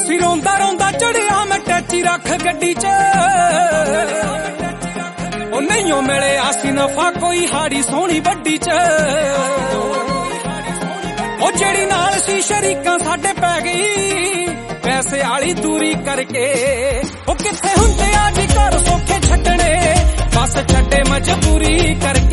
फिर रोंदा रोंदा चढ़िया मैं टैची रख गड्डी च ओ नहीं ओ मिले आसी नफा कोई हाड़ी सोहनी वड्डी च ओ जेड़ी नाल सी शरीकां साडे पै गई पैसे आली दूरी करके ओ किथे हुंदे आज घर सौखे छड्डणे बस छड्डे मजबूरी करके।